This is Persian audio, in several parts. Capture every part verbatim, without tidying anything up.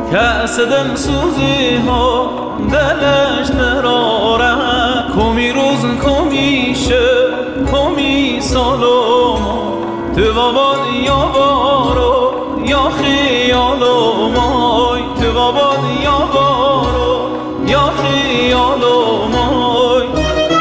کس دل سوزی ها دلش نراره کمی روز کمی شه کمی سالوما تو باباد یا بارو یا خیالو مای تو باباد یا بارو یا خیالو مای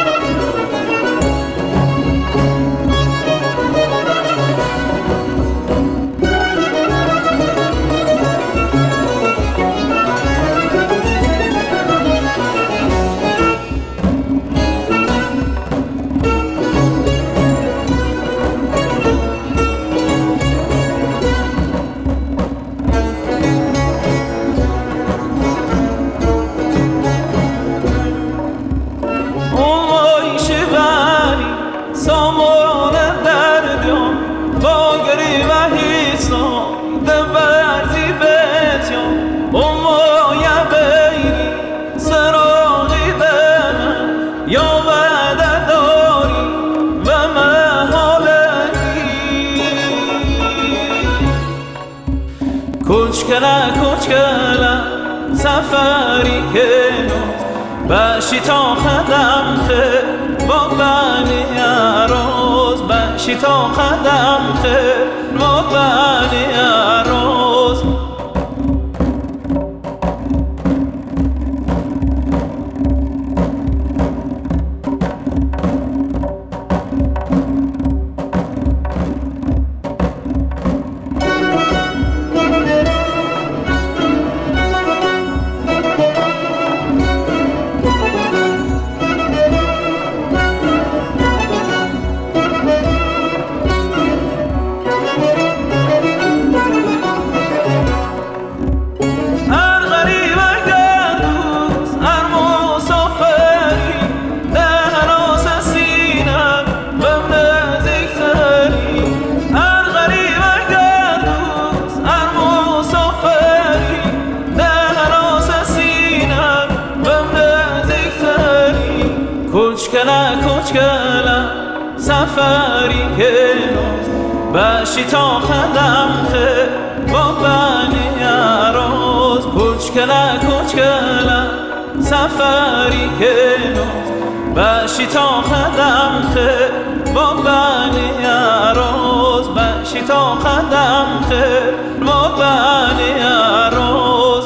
سامان دردم با گریه و حسا دبرزی بیتیم امای بیری سراغی دمه یا وعده داری و محالتی کچکله کچکله سفری کنم باشی تا خدم خیر با بنی عروس باشی تا خدم خیر با بنی عروس کچکله کچکله سفری کنوز باشی تا خدم خیر با بنی عروس کچکله کچکله سفری کنوز باشی تا خدم خیر با بنی عروس باشی تا خدم خیر با بنی عروس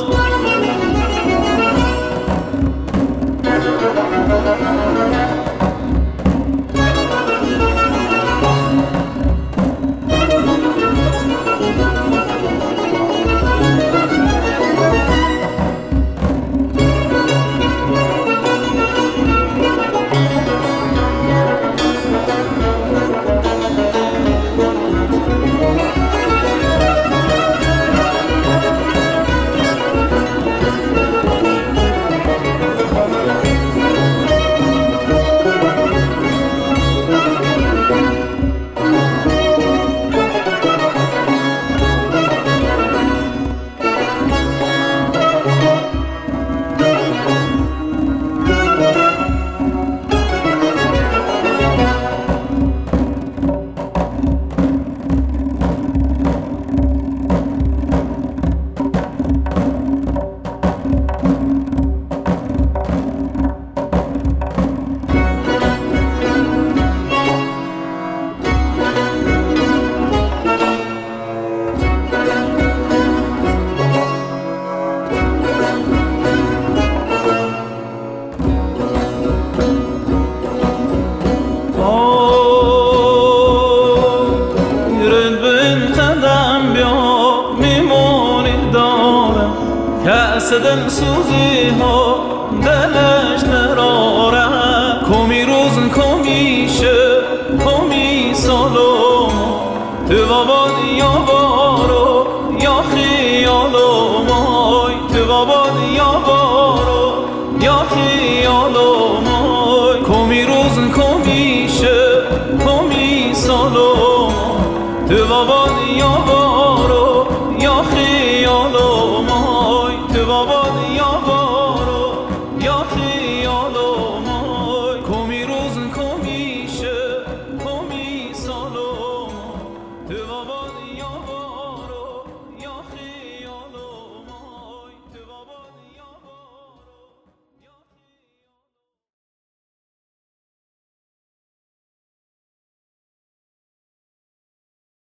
کس دل سوزی ها دلش نراره کمی روز کمی شه کمی سالوما تو باباد یا بارو یا خیالو مای تو باباد یا بارو یا خیالو مای کمی روز کمی شه کمی سالوما تو باباد یا بارو